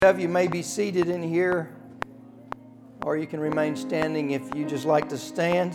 Of you may be seated in here, or you can remain standing if you just like to stand.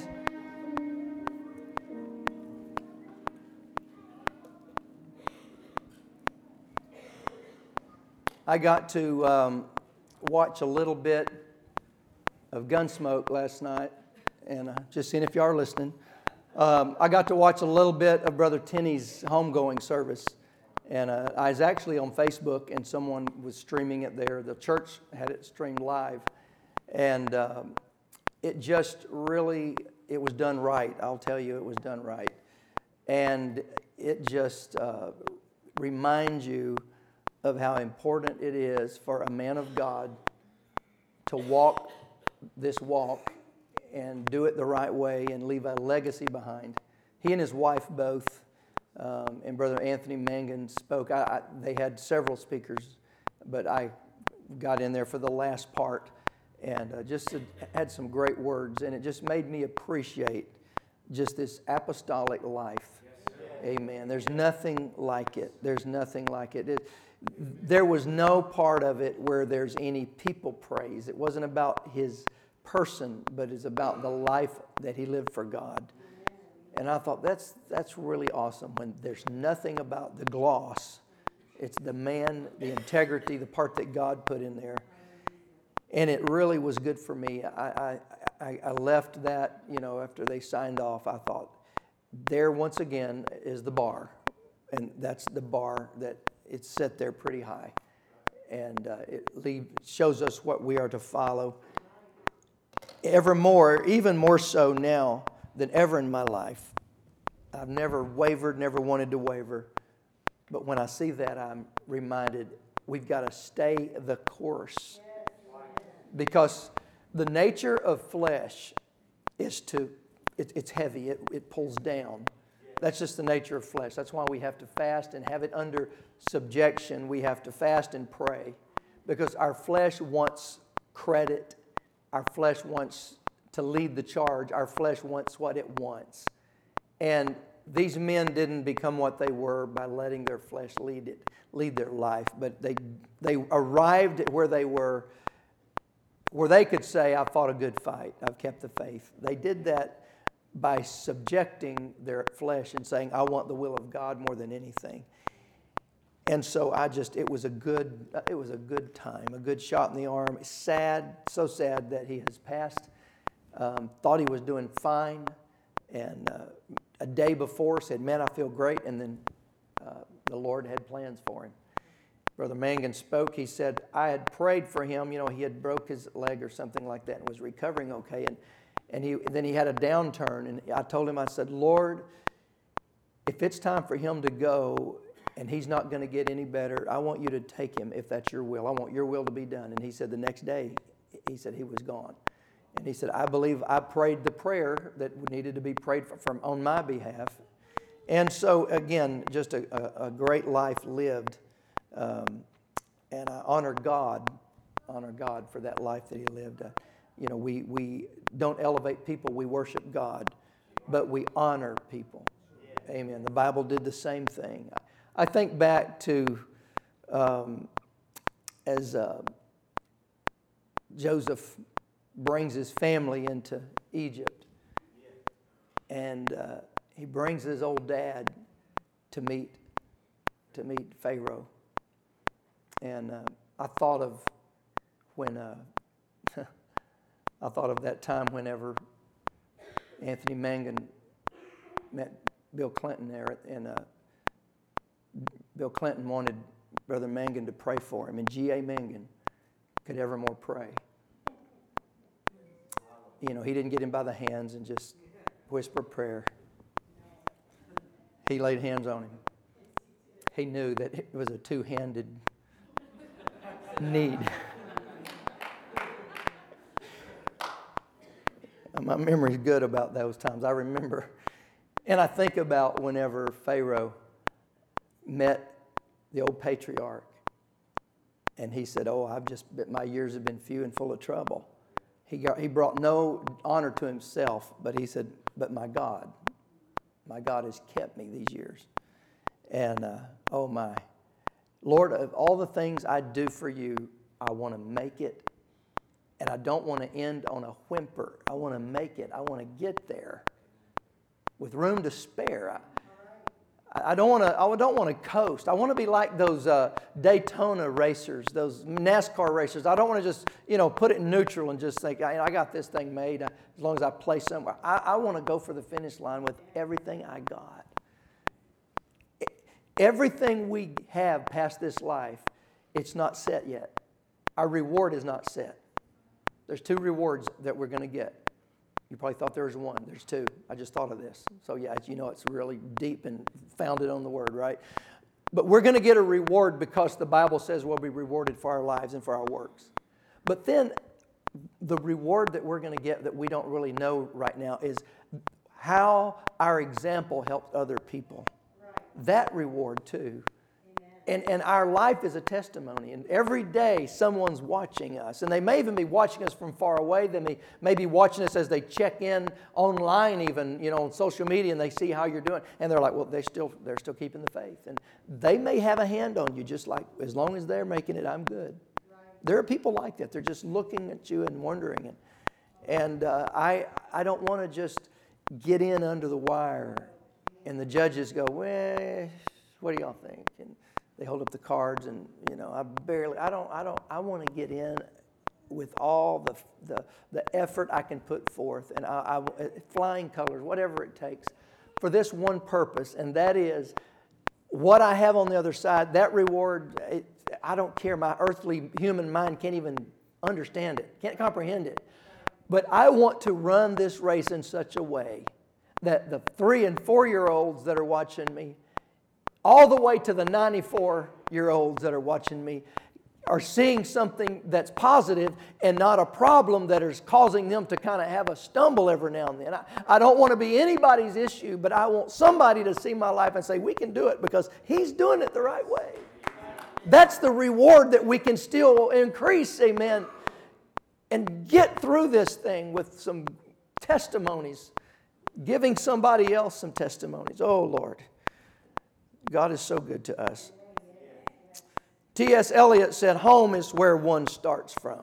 I got to watch a little bit of Gunsmoke last night, and just seeing if you are listening. I got to watch a little bit of Brother Tenney's homegoing service. And I was actually on Facebook, and someone was streaming it there. The church had it streamed live. And it just really, it was done right. I'll tell you, it was done right. And it just reminds you of how important it is for a man of God to walk this walk and do it the right way and leave a legacy behind. He and his wife both. And Brother Anthony Mangan spoke. They had several speakers, but I got in there for the last part and just had some great words. And it just made me appreciate just this apostolic life. Amen. There's nothing like it. There's nothing like it. There was no part of it where there's any people praise. It wasn't about his person, but it's about the life that he lived for God. And I thought that's really awesome when there's nothing about the gloss. It's the man, the integrity, the part that God put in there. And it really was good for me. I left that, after they signed off, I thought, there once again is the bar. And that's the bar that it's set there pretty high. And it shows us what we are to follow. Evermore, even more so now than ever in my life. I've never wavered, never wanted to waver. But when I see that, I'm reminded we've got to stay the course. Because the nature of flesh is it's heavy. It pulls down. That's just the nature of flesh. That's why we have to fast and have it under subjection. We have to fast and pray. Because our flesh wants credit. Our flesh wants to lead the charge. Our flesh wants what it wants. And these men didn't become what they were by letting their flesh lead their life. But they arrived at where they were, where they could say, I've fought a good fight. I've kept the faith. They did that by subjecting their flesh and saying, I want the will of God more than anything. And so it was a good time, a good shot in the arm. Sad, so sad that he has passed. Thought he was doing fine, and a day before said, man, I feel great, and then the Lord had plans for him. Brother Mangan spoke. He said, I had prayed for him. He had broke his leg or something like that and was recovering okay, and then he had a downturn, and I told him, I said, Lord, if it's time for him to go and he's not going to get any better, I want you to take him if that's your will. I want your will to be done. And he said the next day, he said he was gone. And he said, I believe I prayed the prayer that needed to be prayed for on my behalf. And so, again, just a great life lived. And I honor God for that life that he lived. We don't elevate people, we worship God, but we honor people. Amen. The Bible did the same thing. I think back to as Joseph brings his family into Egypt, and he brings his old dad to meet Pharaoh. And I thought of that time whenever Anthony Mangan met Bill Clinton there, and Bill Clinton wanted Brother Mangan to pray for him, and G.A. Mangan could evermore pray. He didn't get him by the hands and just whisper prayer. He laid hands on him. He knew that it was a two-handed need. My memory's good about those times. I remember, and I think about whenever Pharaoh met the old patriarch, and he said, my years have been few and full of trouble. He brought no honor to himself, but he said, but my God has kept me these years. And, Lord, of all the things I do for you, I want to make it. And I don't want to end on a whimper. I want to make it. I want to get there with room to spare. I don't want to coast. I want to be like those Daytona racers, those NASCAR racers. I don't want to just, put it in neutral and just think, I got this thing made as long as I play somewhere. I want to go for the finish line with everything I got. Everything we have past this life, it's not set yet. Our reward is not set. There's 2 rewards that we're going to get. You probably thought there was 1. There's 2. I just thought of this. So yeah, it's really deep and founded on the Word, right? But we're going to get a reward because the Bible says we'll be rewarded for our lives and for our works. But then the reward that we're going to get that we don't really know right now is how our example helped other people. That reward too. And our life is a testimony. And every day someone's watching us. And they may even be watching us from far away. They may be watching us as they check in online even, on social media, and they see how you're doing. And they're like, well, they're still keeping the faith. And they may have a hand on you, just like, as long as they're making it, I'm good. Right. There are people like that. They're just looking at you and wondering. And I don't want to just get in under the wire. And the judges go, well, what do y'all think? And they hold up the cards, and I want to get in with all the effort I can put forth, and I flying colors, whatever it takes, for this one purpose, and that is what I have on the other side. That reward, I don't care. My earthly human mind can't even understand it, can't comprehend it. But I want to run this race in such a way that the 3 and 4-year-olds that are watching me, all the way to the 94-year-olds that are watching me, are seeing something that's positive and not a problem that is causing them to kind of have a stumble every now and then. I don't want to be anybody's issue, but I want somebody to see my life and say, we can do it because he's doing it the right way. That's the reward that we can still increase, amen, and get through this thing with some testimonies, giving somebody else some testimonies. Oh, Lord. God is so good to us. T.S. Eliot said, home is where one starts from.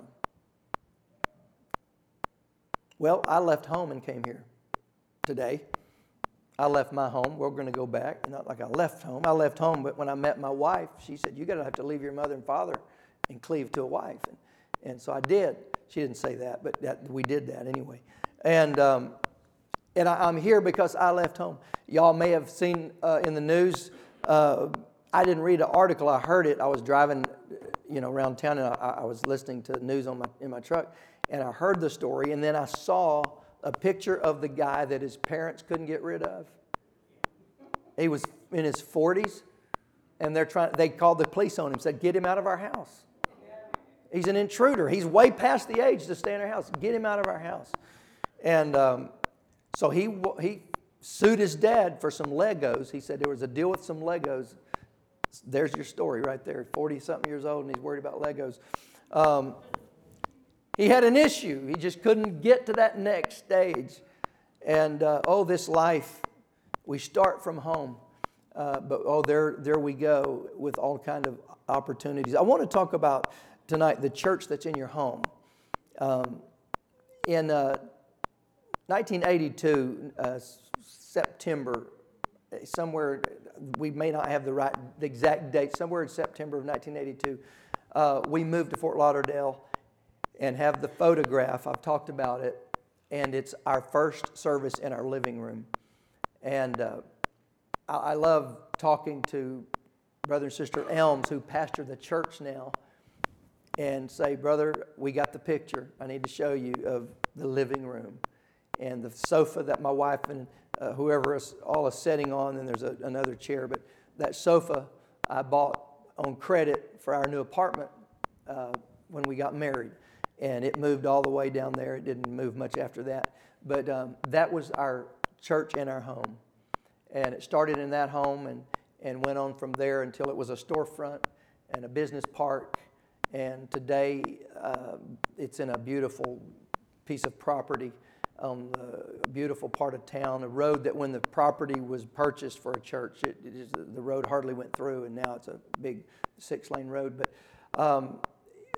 Well, I left home and came here today. I left my home. We're going to go back. Not like I left home. I left home, but when I met my wife, she said, you're going to have to leave your mother and father and cleave to a wife. And so I did. She didn't say that, but we did that anyway. And I'm here because I left home. Y'all may have seen in the news, I didn't read an article. I heard it. I was driving, around town, and I was listening to the news in my truck, and I heard the story, and then I saw a picture of the guy that his parents couldn't get rid of. He was in his 40s, and they called the police on him, said, get him out of our house. He's an intruder. He's way past the age to stay in our house. Get him out of our house. And so he sued his dad for some Legos. He said there was a deal with some Legos. There's your story right there. 40-something years old, and he's worried about Legos. He had an issue. He just couldn't get to that next stage. And, this life, we start from home. But there we go with all kind of opportunities. I want to talk about tonight the church that's in your home. In 1982, September, somewhere, we may not have the exact date, somewhere in September of 1982, we moved to Fort Lauderdale and have the photograph. I've talked about it, and it's our first service in our living room. And I love talking to Brother and Sister Elms, who pastor the church now, and say, brother, we got the picture. I need to show you of the living room and the sofa that my wife and whoever is all is sitting on, and there's another chair. But that sofa I bought on credit for our new apartment when we got married. And it moved all the way down there. It didn't move much after that. But that was our church and our home. And it started in that home and went on from there until it was a storefront and a business park. And today it's in a beautiful piece of property on a beautiful part of town, a road that when the property was purchased for a church, the road hardly went through, and now it's a big 6-lane road. But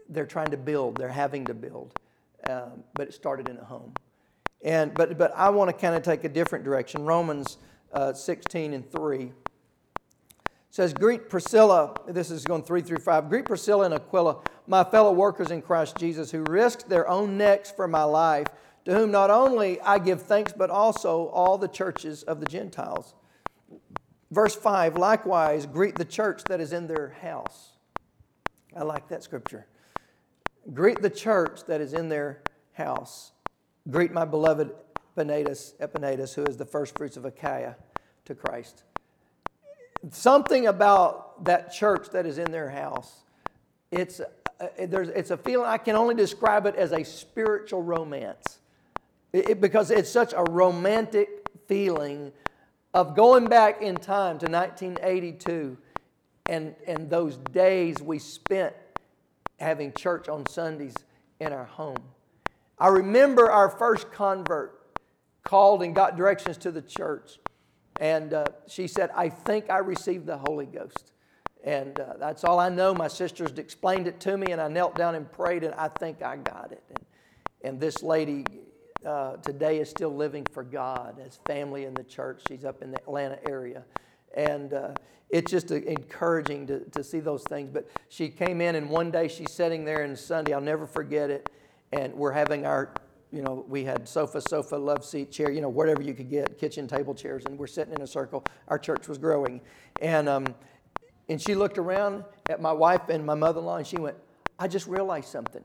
they're trying to build. They're having to build. But it started in a home. But I want to kind of take a different direction. Romans 16:3 says, greet Priscilla. This is going 3 through 5. Greet Priscilla and Aquila, my fellow workers in Christ Jesus, who risked their own necks for my life, to whom not only I give thanks, but also all the churches of the Gentiles. Verse 5, likewise, greet the church that is in their house. I like that scripture. Greet the church that is in their house. Greet my beloved Epaenetus, who is the first fruits of Achaia, to Christ. Something about that church that is in their house, it's a feeling, I can only describe it as a spiritual romance. Because it's such a romantic feeling of going back in time to 1982 and those days we spent having church on Sundays in our home. I remember our first convert called and got directions to the church. And she said, I think I received the Holy Ghost. And that's all I know. My sisters explained it to me, and I knelt down and prayed, and I think I got it. And this lady today is still living for God, has family in the church. She's up in the Atlanta area. And it's just encouraging to see those things. But she came in, and one day she's sitting there on Sunday. I'll never forget it. And we're having our, we had sofa, love seat, chair, whatever you could get, kitchen table chairs. And we're sitting in a circle. Our church was growing. And she looked around at my wife and my mother-in-law, and she went, I just realized something.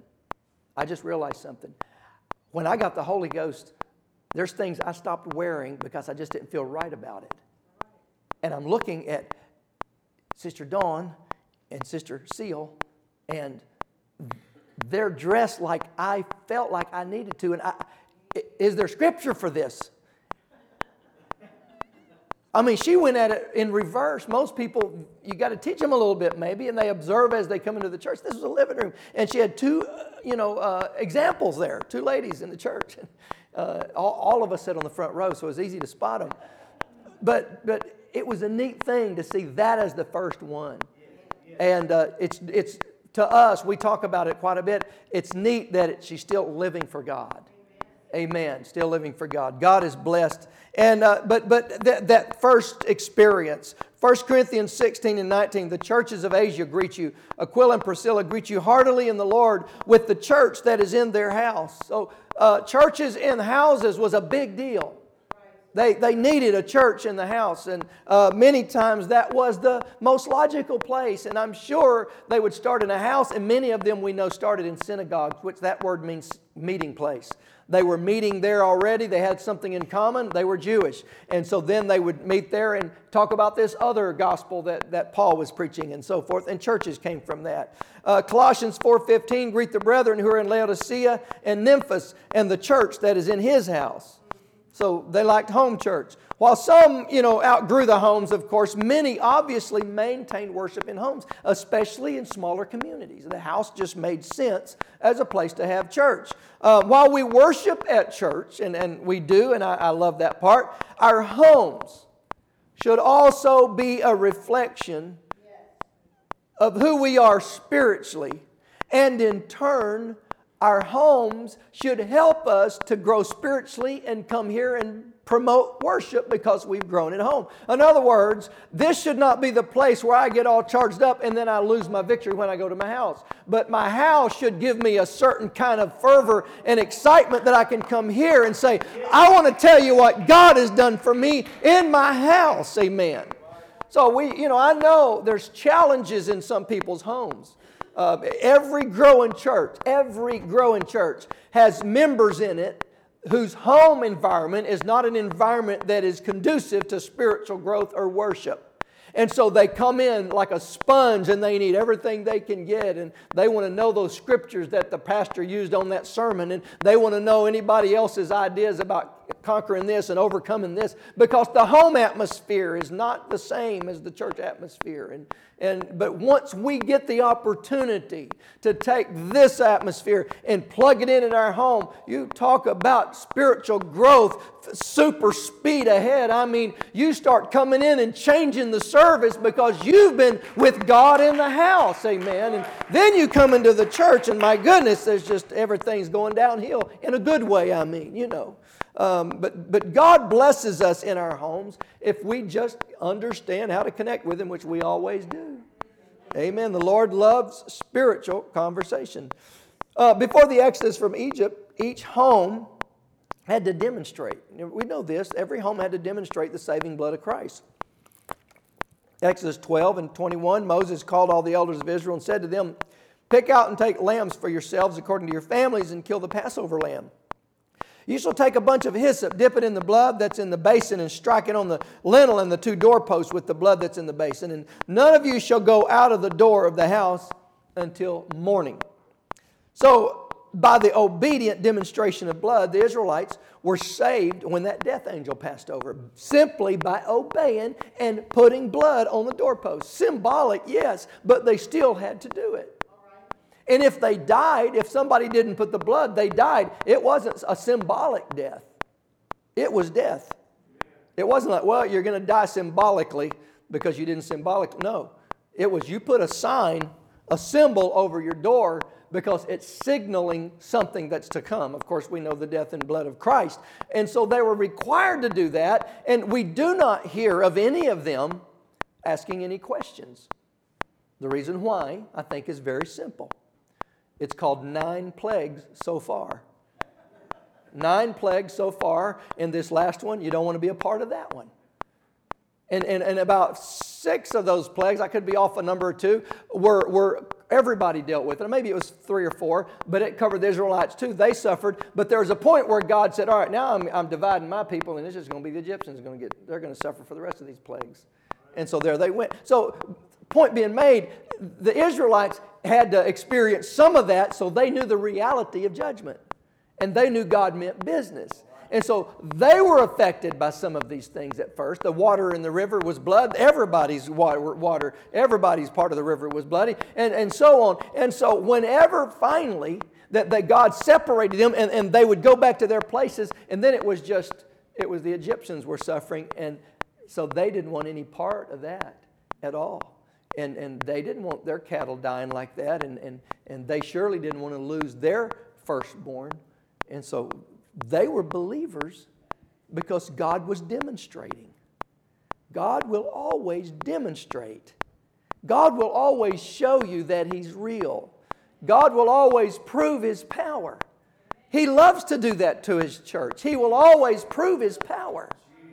When I got the Holy Ghost, there's things I stopped wearing because I just didn't feel right about it. And I'm looking at Sister Dawn and Sister Seal, and they're dressed like I felt like I needed to. And is there scripture for this? I mean, she went at it in reverse. Most people, you got to teach them a little bit maybe, and they observe as they come into the church. This was a living room. And she had two, examples there, two ladies in the church. All of us sat on the front row, so it was easy to spot them. But it was a neat thing to see that as the first one. And it's to us, we talk about it quite a bit. It's neat that she's still living for God. Amen. Still living for God. God is blessed. And but that first experience, 1 Corinthians 16:19, the churches of Asia greet you. Aquila and Priscilla greet you heartily in the Lord with the church that is in their house. So churches in houses was a big deal. They needed a church in the house, and many times that was the most logical place. And I'm sure they would start in a house, and many of them we know started in synagogues, which that word means meeting place. They were meeting there already. They had something in common. They were Jewish. And so then they would meet there and talk about this other gospel that Paul was preaching and so forth. And churches came from that. Colossians 4:15, greet the brethren who are in Laodicea and Nymphas and the church that is in his house. So they liked home church. While some, outgrew the homes, of course, many obviously maintained worship in homes, especially in smaller communities. The house just made sense as a place to have church. While we worship at church, and we do, and I love that part, our homes should also be a reflection of who we are spiritually. And in turn, our homes should help us to grow spiritually and come here and promote worship because we've grown at home. In other words, this should not be the place where I get all charged up and then I lose my victory when I go to my house. But my house should give me a certain kind of fervor and excitement that I can come here and say, I want to tell you what God has done for me in my house. Amen. So I know there's challenges in some people's homes. Every growing church has members in it whose home environment is not an environment that is conducive to spiritual growth or worship. And so they come in like a sponge and they need everything they can get, and they want to know those scriptures that the pastor used on that sermon, and they want to know anybody else's ideas about conquering this and overcoming this, because the home atmosphere is not the same as the church atmosphere. But once we get the opportunity to take this atmosphere and plug it in our home, you talk about spiritual growth, super speed ahead. I mean, you start coming in and changing the service because you've been with God in the house, amen. And then you come into the church, and my goodness, there's just everything's going downhill in a good way. I mean, you know. But God blesses us in our homes if we just understand how to connect with Him, which we always do. Amen. The Lord loves spiritual conversation. Before the Exodus from Egypt, each home had to demonstrate. We know this. Every home had to demonstrate the saving blood of Christ. Exodus 12 and 21, Moses called all the elders of Israel and said to them, "Pick out and take lambs for yourselves according to your families and kill the Passover lamb. You shall take a bunch of hyssop, dip it in the blood that's in the basin, and strike it on the lintel and the 2 doorposts with the blood that's in the basin. And none of you shall go out of the door of the house until morning." So, by the obedient demonstration of blood, the Israelites were saved when that death angel passed over, simply by obeying and putting blood on the doorpost. Symbolic, yes, but they still had to do it. And if they died, if somebody didn't put the blood, they died. It wasn't a symbolic death. It was death. It wasn't like, well, you're going to die symbolically because you didn't symbolically. No. It was you put a sign, a symbol over your door because it's signaling something that's to come. Of course, we know the death and blood of Christ. And so they were required to do that. And we do not hear of any of them asking any questions. The reason why, I think, is very simple. It's called 9 plagues so far. 9 plagues so far. And this last one, you don't want to be a part of that one. And about 6 of those plagues, I could be off a number or 2, were everybody dealt with. And maybe it was 3 or 4, but it covered the Israelites too. They suffered. But there was a point where God said, all right, now I'm dividing my people, and it's just going to be the Egyptians. They're going to suffer for the rest of these plagues. And so there they went. So point being made, the Israelites had to experience some of that, so they knew the reality of judgment. And they knew God meant business. And so they were affected by some of these things at first. The water in the river was blood. Everybody's water, everybody's part of the river was bloody, and so on. And so whenever finally that God separated them and they would go back to their places, and then it was the Egyptians were suffering, and so they didn't want any part of that at all. And they didn't want their cattle dying like that, and they surely didn't want to lose their firstborn. And so they were believers because God was demonstrating. God will always demonstrate. God will always show you that He's real. God will always prove His power. He loves to do that to His church. He will always prove His power.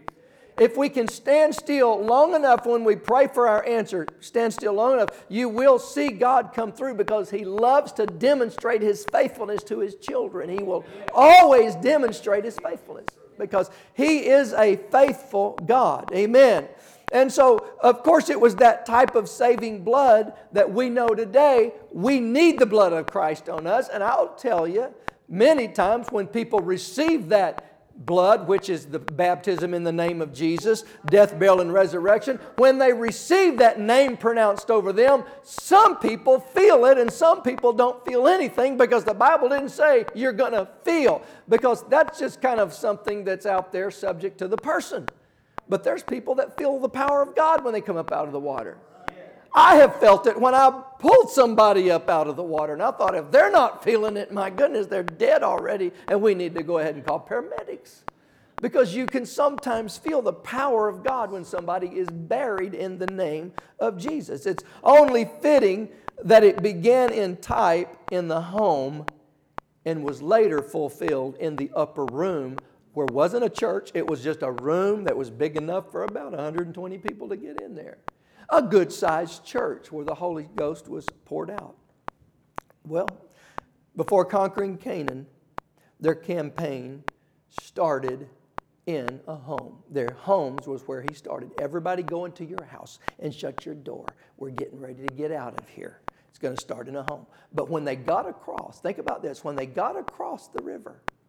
If we can stand still long enough when we pray for our answer, stand still long enough, you will see God come through because He loves to demonstrate His faithfulness to His children. He will always demonstrate His faithfulness because He is a faithful God. Amen. And so, of course, it was that type of saving blood that we know today. We need the blood of Christ on us. And I'll tell you, many times when people receive that blood, which is the baptism in the name of Jesus, death, burial, and resurrection, when they receive that name pronounced over them, some people feel it and some people don't feel anything because the Bible didn't say you're going to feel, because that's just kind of something that's out there subject to the person. But there's people that feel the power of God when they come up out of the water. I have felt it when I pulled somebody up out of the water, and I thought, if they're not feeling it, my goodness, they're dead already, and we need to go ahead and call paramedics. Because you can sometimes feel the power of God when somebody is buried in the name of Jesus. It's only fitting that it began in type in the home and was later fulfilled in the upper room, where it wasn't a church, it was just a room that was big enough for about 120 people to get in there. A good-sized church where the Holy Ghost was poured out. Well, before conquering Canaan, their campaign started in a home. Their homes was where He started. Everybody go into your house and shut your door. We're getting ready to get out of here. It's going to start in a home. But when they got across, think about this, when they got across the river,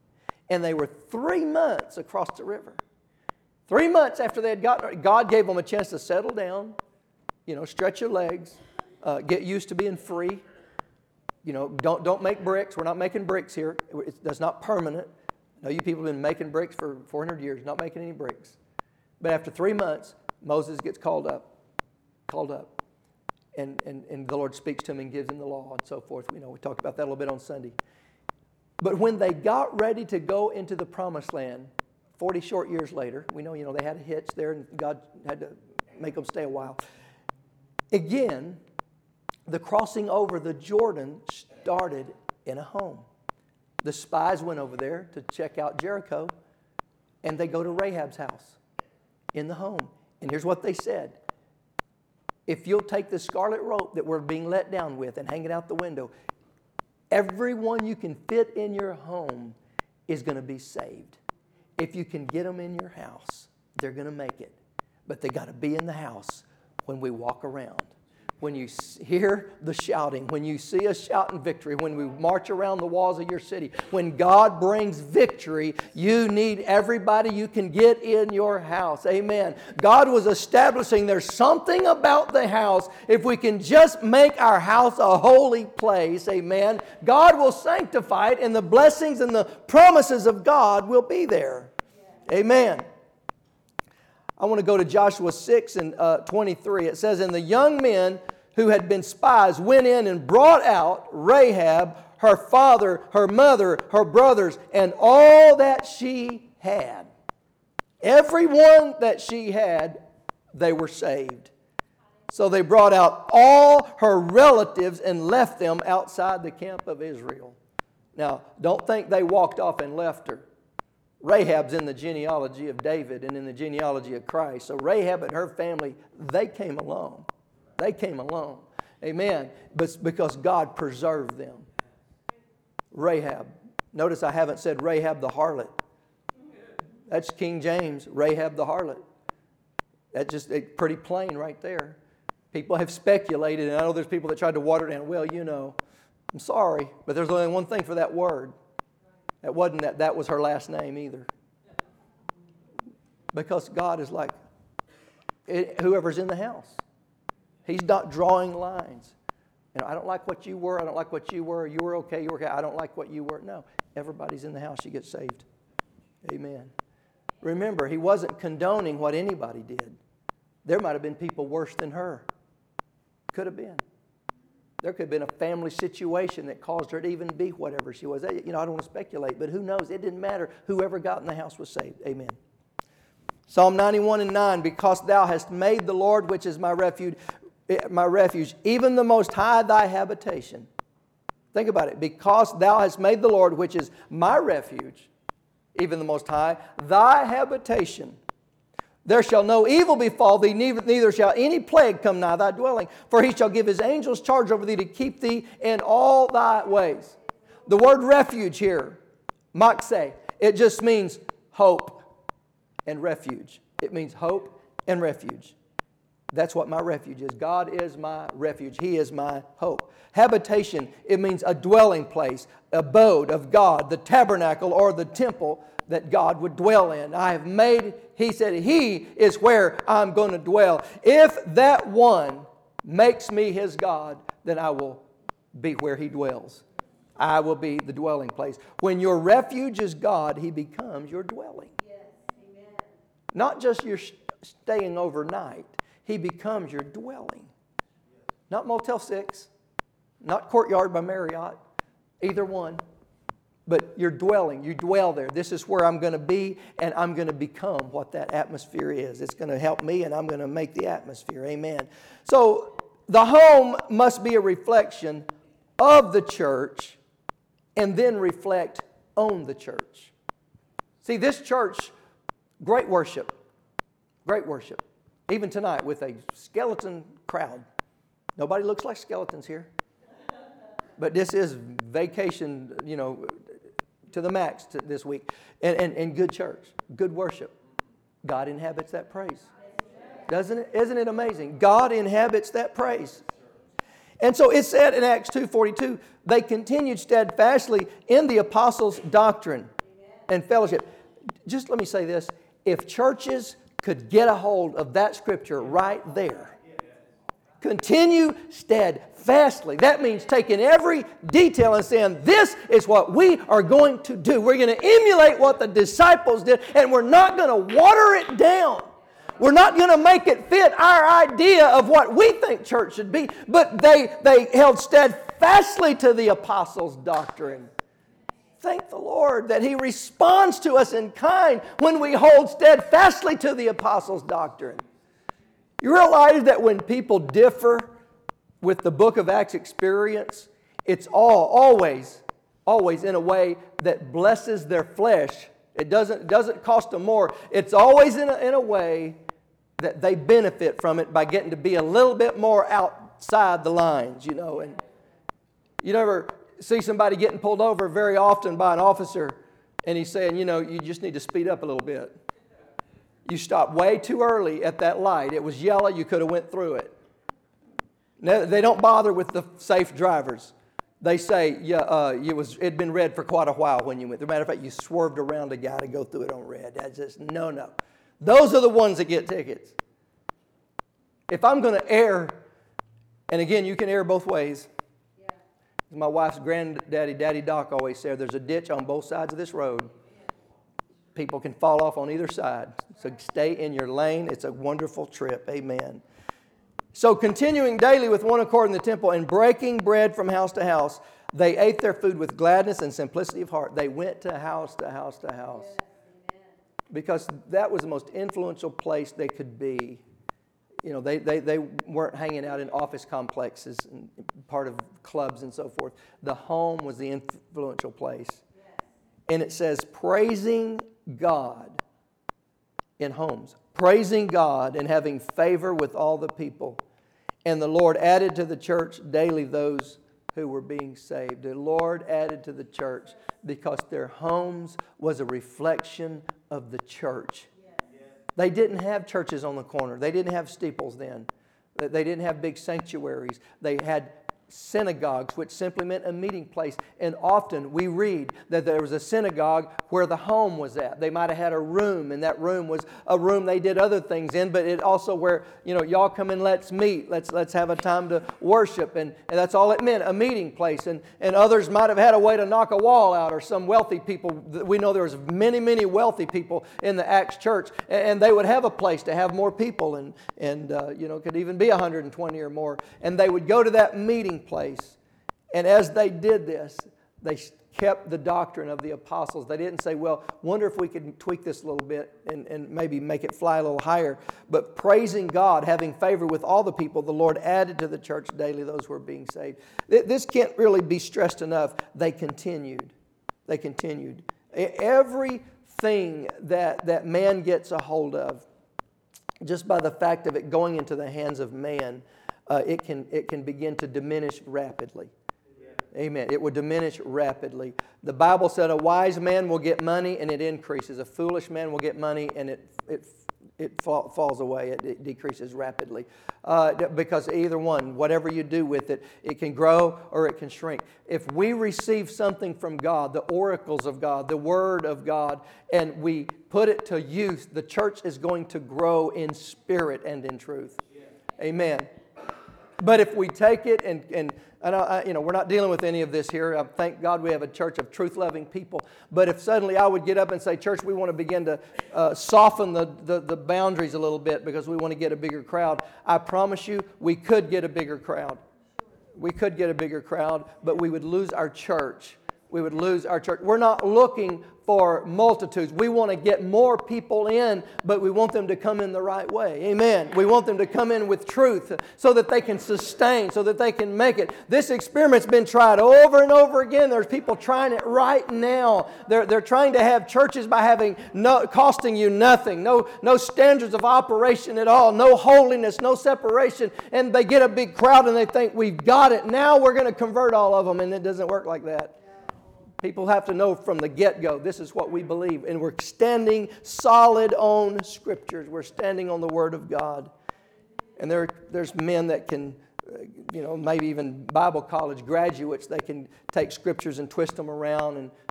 And they were 3 months across the river. 3 months after they had gotten, God gave them a chance to settle down, stretch your legs, get used to being free. Don't make bricks. We're not making bricks here. That's not permanent. I know you people have been making bricks for 400 years, not making any bricks. But after 3 months, Moses gets called up. And the Lord speaks to him and gives him the law and so forth. We talked about that a little bit on Sunday. But when they got ready to go into the promised land, 40 short years later, we know, they had a hitch there and God had to make them stay a while. Again, the crossing over the Jordan started in a home. The spies went over there to check out Jericho, and they go to Rahab's house in the home. And here's what they said. If you'll take the scarlet rope that we're being let down with and hang it out the window, everyone you can fit in your home is going to be saved. If you can get them in your house, they're going to make it. But they got to be in the house when we walk around. When you hear the shouting, when you see us shouting victory, when we march around the walls of your city, when God brings victory, you need everybody you can get in your house. Amen. God was establishing there's something about the house. If we can just make our house a holy place, amen, God will sanctify it and the blessings and the promises of God will be there. Amen. I want to go to Joshua 6 and 23. It says, and the young men who had been spies went in and brought out Rahab, her father, her mother, her brothers, and all that she had. Everyone that she had, they were saved. So they brought out all her relatives and left them outside the camp of Israel. Now, don't think they walked off and left her. Rahab's in the genealogy of David and in the genealogy of Christ. So Rahab and her family, they came along. They came along. Amen. But because God preserved them. Rahab. Notice I haven't said Rahab the harlot. That's King James, Rahab the harlot. That's just pretty plain right there. People have speculated, and I know there's people that tried to water it down. Well, I'm sorry, but there's only one thing for that word. It wasn't that was her last name either. Because God is like, whoever's in the house. He's not drawing lines. I don't like what you were. I don't like what you were. You were okay. You were okay. I don't like what you were. No. Everybody's in the house. You get saved. Amen. Remember, he wasn't condoning what anybody did. There might have been people worse than her. Could have been. There could have been a family situation that caused her to even be whatever she was. I don't want to speculate, but who knows? It didn't matter. Whoever got in the house was saved. Amen. Psalm 91 and 9, because thou hast made the Lord, which is my refuge, even the Most High thy habitation. Think about it. Because thou hast made the Lord, which is my refuge, even the Most High, thy habitation. There shall no evil befall thee, neither shall any plague come nigh thy dwelling. For he shall give his angels charge over thee to keep thee in all thy ways. The word refuge here, makse, it just means hope and refuge. It means hope and refuge. That's what my refuge is. God is my refuge. He is my hope. Habitation, it means a dwelling place, abode of God, the tabernacle or the temple that God would dwell in. I have made, he said, he is where I'm going to dwell. If that one makes me his God, then I will be where he dwells. I will be the dwelling place. When your refuge is God, he becomes your dwelling. Yes, amen. Not just your staying overnight. He becomes your dwelling. Not Motel 6, not Courtyard by Marriott, either one. But you're dwelling, you dwell there. This is where I'm going to be, and I'm going to become what that atmosphere is. It's going to help me, and I'm going to make the atmosphere. Amen. So the home must be a reflection of the church and then reflect on the church. See, this church, great worship. Great worship. Even tonight with a skeleton crowd. Nobody looks like skeletons here. But this is vacation, to the max this week. And good church, good worship. God inhabits that praise. Doesn't it? Isn't it amazing? God inhabits that praise. And so it said in Acts 2:42, they continued steadfastly in the apostles' doctrine. and fellowship. Just let me say this. If churches could get a hold of that scripture right there, continue steadfastly. That means taking every detail and saying, this is what we are going to do. We're going to emulate what the disciples did, and we're not going to water it down. We're not going to make it fit our idea of what we think church should be. But they held steadfastly to the apostles' doctrine. Thank the Lord that He responds to us in kind when we hold steadfastly to the apostles' doctrine. You realize that when people differ with the book of Acts experience, it's always in a way that blesses their flesh. It doesn't cost them more. It's always in a way that they benefit from it by getting to be a little bit more outside the lines, you know. And you never see somebody getting pulled over very often by an officer and he's saying, you know, you just need to speed up a little bit. You stopped way too early at that light. It was yellow. You could have went through it. Now, they don't bother with the safe drivers. They say, it'd been red for quite a while when you went. As a matter of fact, you swerved around a guy to go through it on red. That's just, no. Those are the ones that get tickets. If I'm going to err, and again, you can err both ways. Yeah. My wife's granddaddy, Daddy Doc, always said, there's a ditch on both sides of this road. People can fall off on either side. So stay in your lane. It's a wonderful trip. Amen. So continuing daily with one accord in the temple and breaking bread from house to house, they ate their food with gladness and simplicity of heart. They went to house to house to house. Yes, because that was the most influential place they could be. You know, they weren't hanging out in office complexes and part of clubs and so forth. The home was the influential place. Yes. And it says, praising God in homes. Praising God and having favor with all the people. And the Lord added to the church daily those who were being saved. The Lord added to the church because their homes was a reflection of the church. They didn't have churches on the corner. They didn't have steeples then. They didn't have big sanctuaries. They had synagogues, which simply meant a meeting place. And often we read that there was a synagogue where the home was at. They might have had a room, and that room was a room they did other things in, but it also where, you know, y'all come in, let's meet. Let's have a time to worship. And that's all it meant, a meeting place. And others might have had a way to knock a wall out, or some wealthy people. We know there was many, many wealthy people in the Acts church, and they would have a place to have more people, and could even be 120 or more. And they would go to that meeting place. And as they did this, they kept the doctrine of the apostles. They didn't say, well, wonder if we could tweak this a little bit and maybe make it fly a little higher. But praising God, having favor with all the people, the Lord added to the church daily those who were being saved. This can't really be stressed enough. They continued. Everything that man gets a hold of, just by the fact of it going into the hands of man, it can begin to diminish rapidly. Amen. It will diminish rapidly. The Bible said a wise man will get money and it increases. A foolish man will get money and it falls away. It decreases rapidly. Because either one, whatever you do with it, it can grow or it can shrink. If we receive something from God, the oracles of God, the Word of God, and we put it to use, the church is going to grow in spirit and in truth. Amen. But if we take it and we're not dealing with any of this here. Thank God we have a church of truth-loving people. But if suddenly I would get up and say, church, we want to begin to soften the boundaries a little bit because we want to get a bigger crowd, I promise you we could get a bigger crowd. We could get a bigger crowd, but we would lose our church. We're not looking for multitudes. We want to get more people in, but we want them to come in the right way. Amen. We want them to come in with truth so that they can sustain, so that they can make it. This experiment's been tried over and over again. There's people trying it right now. They're trying to have churches by having costing you nothing, no standards of operation at all, no holiness, no separation, and they get a big crowd and they think we've got it. Now we're going to convert all of them, and it doesn't work like that. People have to know from the get-go, this is what we believe. And we're standing solid on Scriptures. We're standing on the Word of God. And there's men that can, maybe even Bible college graduates, they can take Scriptures and twist them around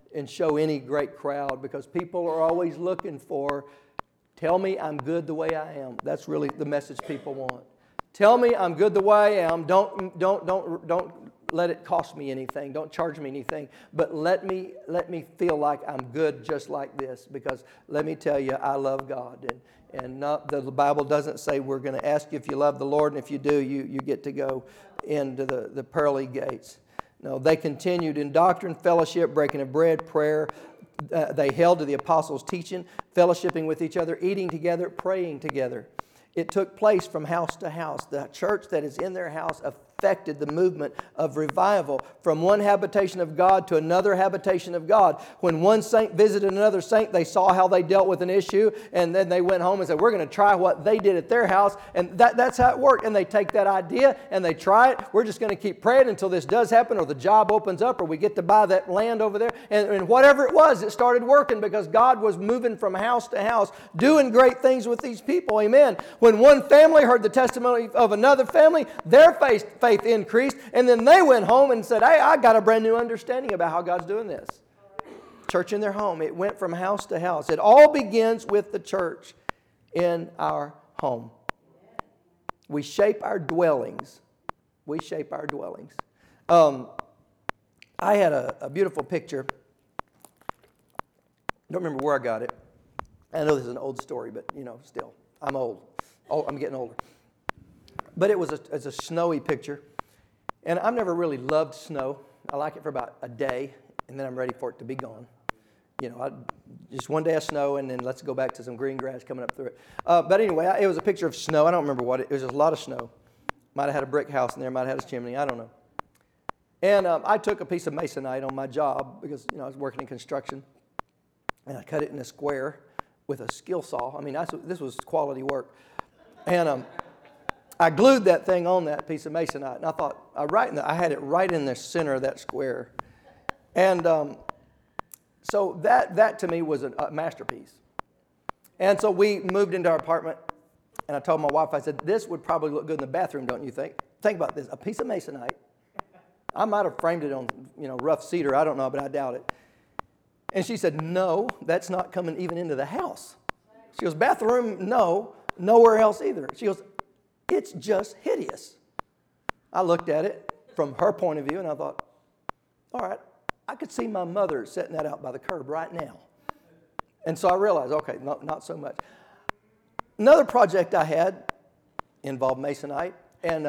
and show any great crowd, because people are always looking for, tell me I'm good the way I am. That's really the message people want. Tell me I'm good the way I am. Don't let it cost me anything. Don't charge me anything. But let me feel like I'm good just like this. Because let me tell you, I love God. And the Bible doesn't say we're going to ask you if you love the Lord, and if you do, you get to go into the pearly gates. No, they continued in doctrine, fellowship, breaking of bread, prayer. They held to the apostles' teaching, fellowshipping with each other, eating together, praying together. It took place from house to house. The church that is in their house affected the movement of revival from one habitation of God to another habitation of God. When one saint visited another saint, they saw how they dealt with an issue, and then they went home and said, we're going to try what they did at their house, and that's how it worked. And they take that idea and they try it. We're just going to keep praying until this does happen, or the job opens up, or we get to buy that land over there. And whatever it was, it started working, because God was moving from house to house, doing great things with these people. Amen. When one family heard the testimony of another family, their faith increased, and then they went home and said, hey, I got a brand new understanding about how God's doing this. Church in their home. It went from house to house. It all begins with the church in our home. We shape our dwellings. We shape our dwellings. I had a beautiful picture. Don't remember where I got it. I know this is an old story, but still, I'm old. Oh, I'm getting older. But it's a snowy picture. And I've never really loved snow. I like it for about a day, and then I'm ready for it to be gone. Just one day of snow, and then let's go back to some green grass coming up through it. But anyway, it was a picture of snow. I don't remember what it was. Just a lot of snow. Might have had a brick house in there. Might have had a chimney. I don't know. And I took a piece of masonite on my job, because I was working in construction, and I cut it in a square with a skill saw. I mean, this was quality work. And I glued that thing on that piece of masonite, and I thought, I had it right in the center of that square. And so that to me was a masterpiece. And so we moved into our apartment, and I told my wife, I said, this would probably look good in the bathroom, don't you think? Think about this, a piece of masonite. I might have framed it on, rough cedar, I don't know, but I doubt it. And she said, no, that's not coming even into the house. She goes, bathroom, no, nowhere else either. She goes, it's just hideous. I looked at it from her point of view, and I thought, all right, I could see my mother setting that out by the curb right now. And so I realized, okay, not so much. Another project I had involved masonite, and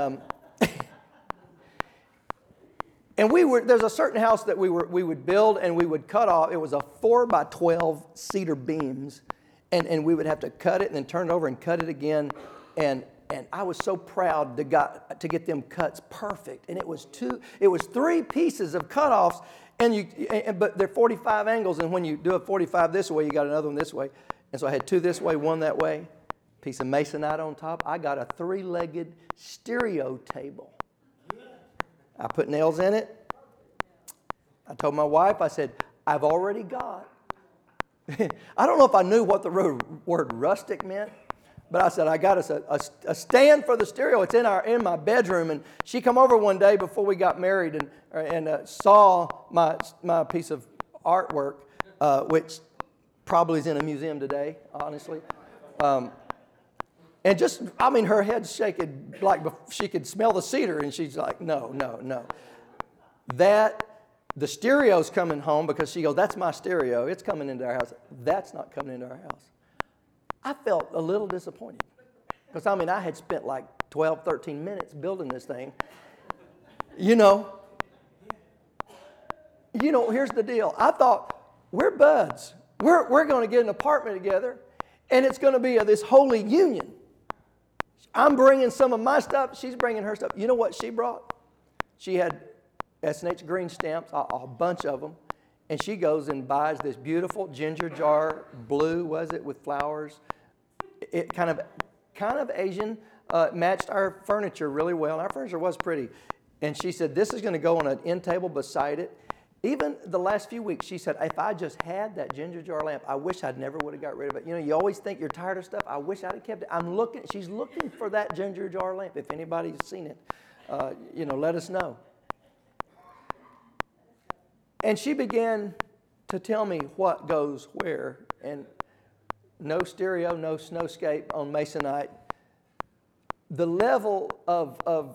there's a certain house that we would build, and we would cut off. It was a 4x12 cedar beams, and we would have to cut it and then turn it over and cut it again, and I was so proud to get them cuts perfect. And it was 3 pieces of cutoffs, but they're 45 angles. And when you do a 45 this way, you got another one this way. And so I had 2 this way, 1 that way. Piece of masonite on top. I got a 3-legged stereo table. I put nails in it. I told my wife, I said, I've already got. I don't know if I knew what the word rustic meant. But I said, I got us a stand for the stereo. It's in my bedroom. And she come over one day before we got married and saw my piece of artwork, which probably is in a museum today, honestly. And her head's shaking like she could smell the cedar. And she's like, no. The stereo's coming home, because she goes, that's my stereo. It's coming into our house. That's not coming into our house. I felt a little disappointed, because I had spent like 12, 13 minutes building this thing. Here's the deal. I thought, we're buds. We're going to get an apartment together, and it's going to be this holy union. I'm bringing some of my stuff. She's bringing her stuff. You know what she brought? She had S&H green stamps, a bunch of them. And she goes and buys this beautiful ginger jar, blue, was it, with flowers. It kind of Asian, matched our furniture really well. And our furniture was pretty. And she said, this is going to go on an end table beside it. Even the last few weeks, she said, if I just had that ginger jar lamp, I wish I'd never would have got rid of it. You always think you're tired of stuff. I wish I'd have kept it. She's looking for that ginger jar lamp. If anybody's seen it, let us know. And she began to tell me what goes where. And no stereo, no snowscape on Masonite. The level of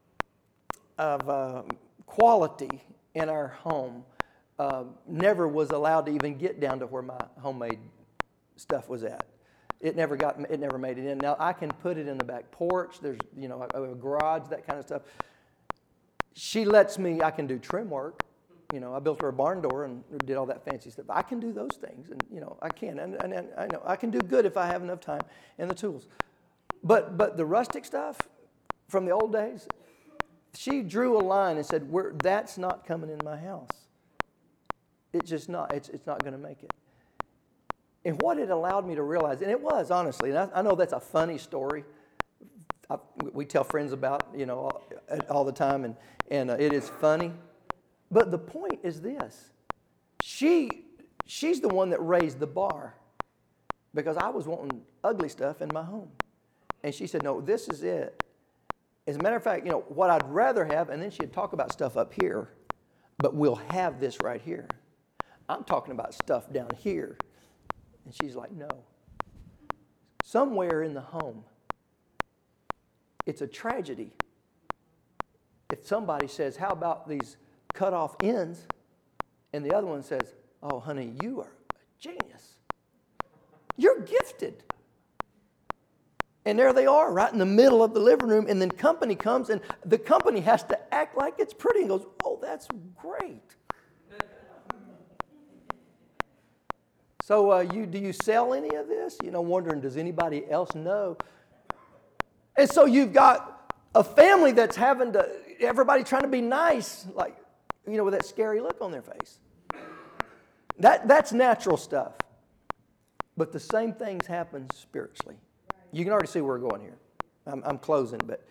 quality in our home never was allowed to even get down to where my homemade stuff was at. It never made it in. Now I can put it in the back porch. There's a garage, that kind of stuff. She lets me. I can do trim work. I built her a barn door and did all that fancy stuff. I can do those things, and I can, and I know I can do good if I have enough time and the tools. But the rustic stuff from the old days, she drew a line and said, "That's not coming in my house. It's just not. It's not going to make it." And what it allowed me to realize, and it was honestly, and I know that's a funny story. We tell friends about all the time, and it is funny. But the point is this: she's the one that raised the bar, because I was wanting ugly stuff in my home, and she said, "No, this is it." As a matter of fact, what I'd rather have, and then she'd talk about stuff up here, but we'll have this right here. I'm talking about stuff down here. And she's like, no. Somewhere in the home, it's a tragedy if somebody says, how about these cut off ends? And the other one says, oh, honey, you are a genius. You're gifted. And there they are, right in the middle of the living room, and then company comes, and the company has to act like it's pretty and goes, oh, that's great. So do you sell any of this? Wondering, does anybody else know? And so you've got a family that's everybody trying to be nice, like, with that scary look on their face. That's natural stuff. But the same things happen spiritually. You can already see where we're going here. I'm closing, but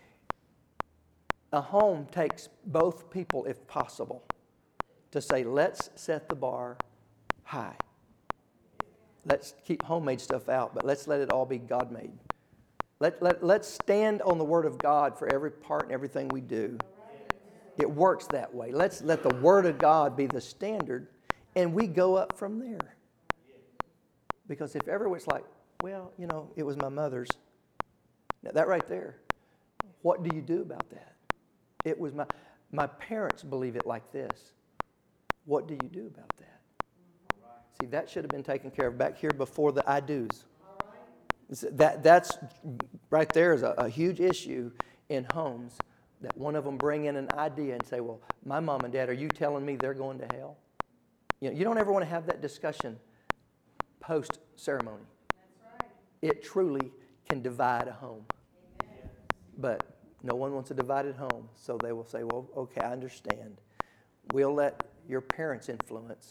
a home takes both people, if possible, to say, let's set the bar high. Let's keep homemade stuff out, but let's let it all be God-made. Let's stand on the Word of God for every part and everything we do. It works that way. Let's let the Word of God be the standard, and we go up from there. Because if ever it's like, well, it was my mother's. Now, that right there, what do you do about that? It was my parents believe it like this. What do you do about that? See, that should have been taken care of back here before the I do's. That's right there is a huge issue in homes, that one of them bring in an idea and say, well, my mom and dad, are you telling me they're going to hell? You don't ever want to have that discussion post-ceremony. That's right. It truly can divide a home. Amen. But no one wants a divided home, so they will say, well, okay, I understand. We'll let your parents' influence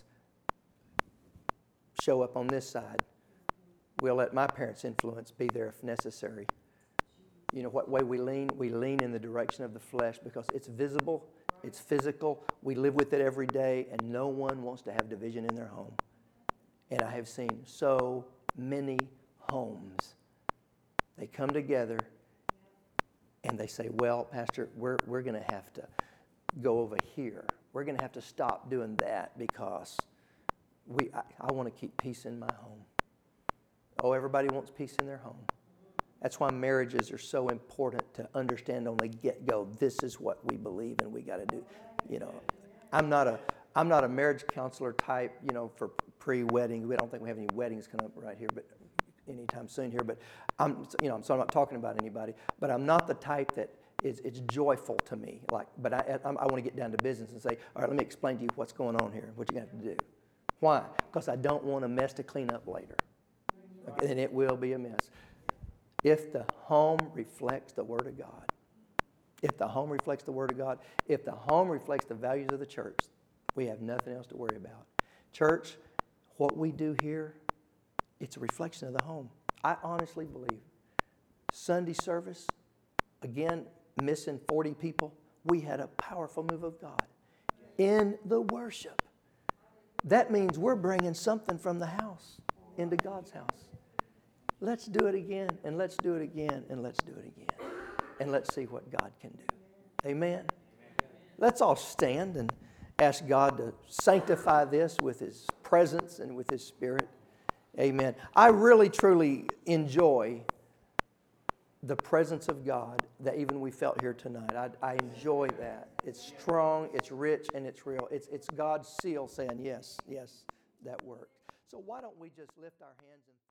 show up on this side. We'll let my parents' influence be there if necessary. What way we lean? We lean in the direction of the flesh because it's visible, it's physical, we live with it every day, and no one wants to have division in their home. And I have seen so many homes. They come together and they say, well, Pastor, we're going to have to go over here. We're going to have to stop doing that because I want to keep peace in my home. Oh, everybody wants peace in their home. That's why marriages are so important to understand on the get-go. This is what we believe and we got to do. I'm not a marriage counselor type, for pre-wedding. We don't think we have any weddings coming up right here, but anytime soon here. But so I'm not talking about anybody. But I'm not the type that it's joyful to me. But I want to get down to business and say, all right, let me explain to you what's going on here, what you got to do. Why? Because I don't want a mess to clean up later. Okay, and it will be a mess. If the home reflects the Word of God, if the home reflects the Word of God, if the home reflects the values of the church, we have nothing else to worry about. Church, what we do here, it's a reflection of the home. I honestly believe. Sunday service, again, missing 40 people, we had a powerful move of God in the worship. That means we're bringing something from the house into God's house. Let's do it again, and let's do it again, and let's do it again. And let's see what God can do. Amen? Let's all stand, ask God to sanctify this with His presence and with His Spirit. Amen. I really, truly enjoy the presence of God that even we felt here tonight. I enjoy that. It's strong, it's rich, and it's real. It's God's seal saying, yes, yes, that worked. So why don't we just lift our hands and